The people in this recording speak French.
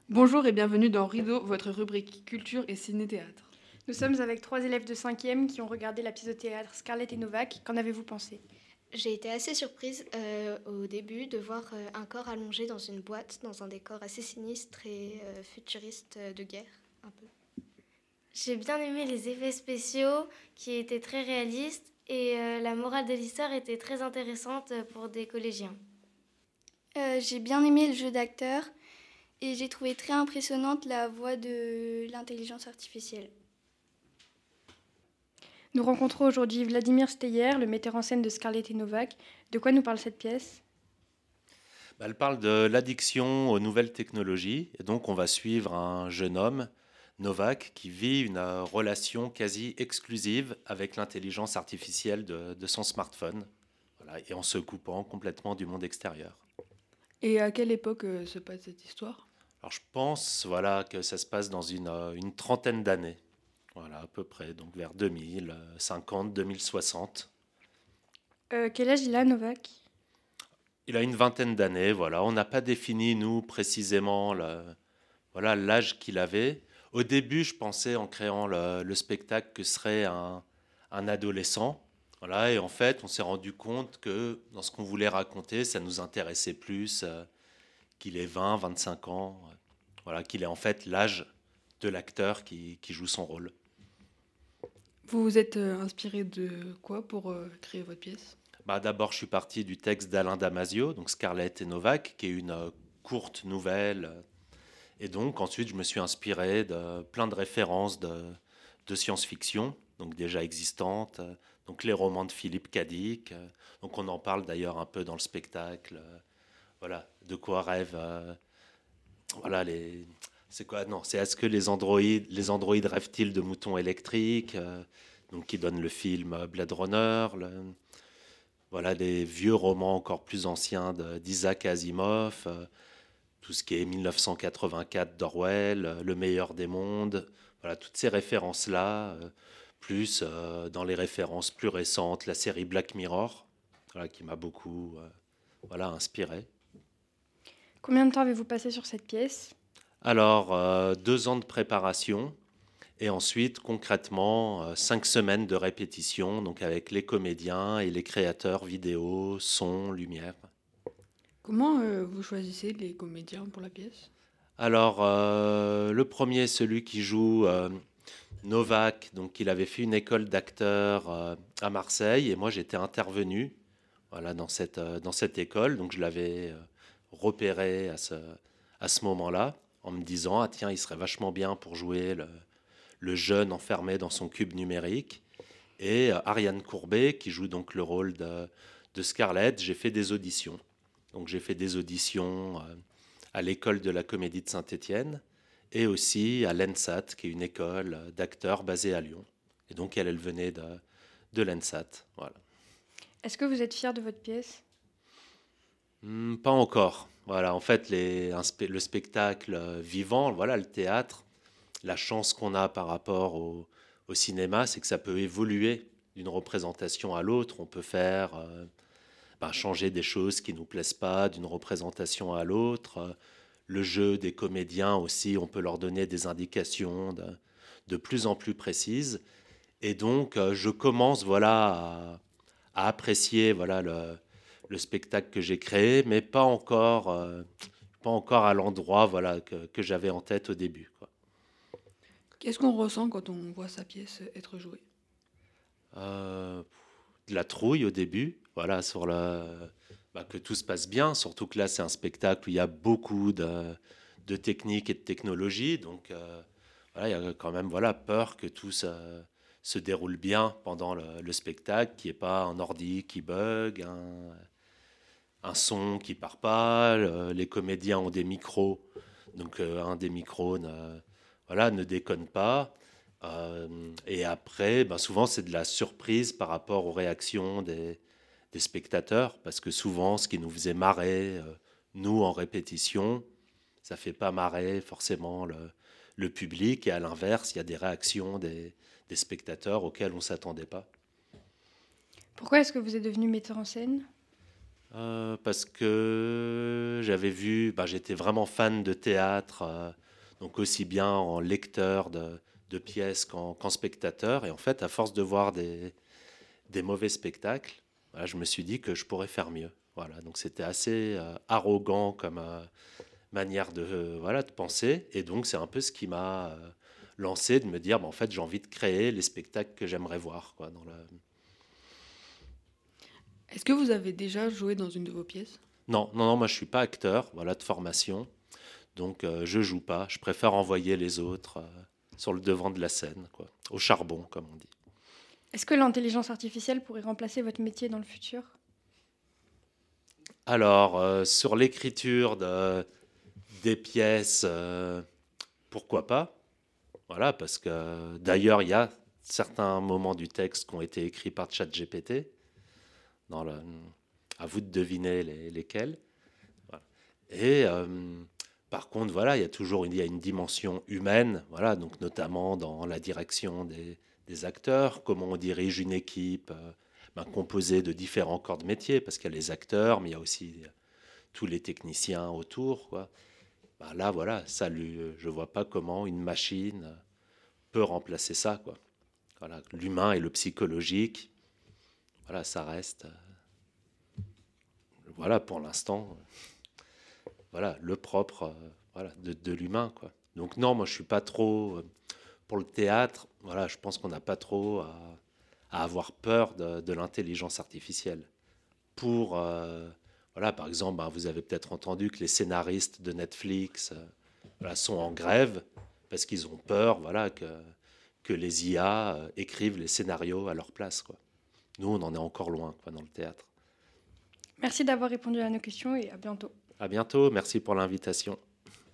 Bonjour et bienvenue dans Rideau, votre rubrique culture et ciné-théâtre. Nous sommes avec 3 élèves de 5e qui ont regardé la pièce de théâtre Scarlett et Novak. Qu'en avez-vous pensé? J'ai été assez surprise au début de voir un corps allongé dans une boîte, dans un décor assez sinistre et futuriste de guerre, un peu. J'ai bien aimé les effets spéciaux qui étaient très réalistes et la morale de l'histoire était très intéressante pour des collégiens. J'ai bien aimé le jeu d'acteur et j'ai trouvé très impressionnante la voix de l'intelligence artificielle. Nous rencontrons aujourd'hui Vladimir Steyer, le metteur en scène de Scarlett et Novak. De quoi nous parle cette pièce? Elle parle de l'addiction aux nouvelles technologies. Et donc, on va suivre un jeune homme, Novak, qui vit une relation quasi exclusive avec l'intelligence artificielle de son smartphone. Voilà, et en se coupant complètement du monde extérieur. Et à quelle époque se passe cette histoire? Alors, je pense voilà, que ça se passe dans une trentaine d'années. Voilà, à peu près, donc vers 2050, 2060. Quel âge il a, Novak? Il a une vingtaine d'années, voilà. On n'a pas défini, nous, précisément voilà, l'âge qu'il avait. Au début, je pensais, en créant le spectacle, que ce serait un adolescent. Voilà, et en fait, on s'est rendu compte que dans ce qu'on voulait raconter, ça nous intéressait plus qu'il ait 20, 25 ans. Voilà, qu'il ait en fait l'âge de l'acteur qui joue son rôle. Vous vous êtes inspiré de quoi pour créer votre pièce? Bah, d'abord, je suis parti du texte d'Alain Damasio, donc Scarlett et Novak, qui est une courte nouvelle. Et donc, ensuite, je me suis inspiré de plein de références de science-fiction, donc déjà existantes, donc les romans de Philippe Cadic. Donc, on en parle d'ailleurs un peu dans le spectacle. Voilà, de quoi rêvent. Voilà, c'est quoi? Non, c'est est-ce que les androïdes rêvent-ils de moutons électriques donc, qui donne le film Blade Runner. Voilà, des vieux romans encore plus anciens d'Isaac Asimov, tout ce qui est 1984 d'Orwell, Le meilleur des mondes, voilà, toutes ces références-là, plus dans les références plus récentes, la série Black Mirror, voilà, qui m'a beaucoup voilà, inspiré. Combien de temps avez-vous passé sur cette pièce? Alors, 2 ans de préparation, et ensuite, concrètement, 5 semaines de répétition, donc avec les comédiens et les créateurs vidéo, son, lumière. Comment vous choisissez les comédiens pour la pièce? Alors, le premier, celui qui joue Novak, donc il avait fait une école d'acteur à Marseille, et moi j'étais intervenu voilà, dans cette école, donc je l'avais repéré à ce moment-là, en me disant, ah tiens, il serait vachement bien pour jouer le jeune enfermé dans son cube numérique. Et Ariane Courbet, qui joue donc le rôle de Scarlett, j'ai fait des auditions. Donc j'ai fait des auditions à l'école de la Comédie de Saint-Étienne et aussi à l'ENSAT, qui est une école d'acteurs basée à Lyon. Et donc elle venait de l'ENSAT. Voilà. Est-ce que vous êtes fier de votre pièce? Pas encore. Voilà, en fait, le spectacle vivant, voilà, le théâtre, la chance qu'on a par rapport au cinéma, c'est que ça peut évoluer d'une représentation à l'autre. On peut faire changer des choses qui nous plaisent pas d'une représentation à l'autre. Le jeu des comédiens aussi, on peut leur donner des indications de plus en plus précises. Et donc, je commence voilà, à apprécier voilà, le spectacle que j'ai créé, mais pas encore à l'endroit voilà, que j'avais en tête au début, quoi. Qu'est-ce qu'on ressent quand on voit sa pièce être jouée? Euh, de la trouille au début, voilà, que tout se passe bien, surtout que là, c'est un spectacle où il y a beaucoup de techniques et de technologies, donc voilà, il y a quand même voilà, peur que tout se déroule bien pendant le spectacle, qu'il n'y ait pas un ordi qui bug, un son qui part pas, les comédiens ont des micros, donc un des micros ne déconne pas. Et après, souvent, c'est de la surprise par rapport aux réactions des spectateurs, parce que souvent, ce qui nous faisait marrer, nous, en répétition, ça fait pas marrer forcément le public, et à l'inverse, il y a des réactions des spectateurs auxquelles on ne s'attendait pas. Pourquoi est-ce que vous êtes devenu metteur en scène? Parce que j'avais vu, j'étais vraiment fan de théâtre, donc aussi bien en lecteur de pièces qu'en spectateur. Et en fait, à force de voir des mauvais spectacles, voilà, je me suis dit que je pourrais faire mieux. Voilà, donc c'était assez arrogant comme manière voilà, de penser. Et donc c'est un peu ce qui m'a lancé de me dire, en fait, j'ai envie de créer les spectacles que j'aimerais voir, quoi, dans Est-ce que vous avez déjà joué dans une de vos pièces? Non, non, non, moi je suis pas acteur, voilà, de formation, donc je joue pas. Je préfère envoyer les autres sur le devant de la scène, quoi, au charbon, comme on dit. Est-ce que l'intelligence artificielle pourrait remplacer votre métier dans le futur? Alors, sur l'écriture des pièces, pourquoi pas? Voilà, parce que d'ailleurs, il y a certains moments du texte qui ont été écrits par ChatGPT. À vous de deviner lesquels. Voilà. Et par contre, voilà, il y a une dimension humaine, voilà, donc notamment dans la direction des acteurs, comment on dirige une équipe composée de différents corps de métier, parce qu'il y a les acteurs, mais il y a aussi tous les techniciens autour, quoi. Là, voilà, je vois pas comment une machine peut remplacer ça, quoi. Voilà, l'humain et le psychologique, voilà, ça reste, voilà, pour l'instant, voilà, le propre, voilà, de l'humain, quoi. Donc non, moi je suis pas trop pour le théâtre. Voilà, je pense qu'on n'a pas trop à avoir peur de l'intelligence artificielle. Voilà, par exemple, vous avez peut-être entendu que les scénaristes de Netflix voilà, sont en grève parce qu'ils ont peur, voilà, que les IA écrivent les scénarios à leur place, quoi. Nous, on en est encore loin, quoi, dans le théâtre. Merci d'avoir répondu à nos questions et à bientôt. À bientôt, merci pour l'invitation.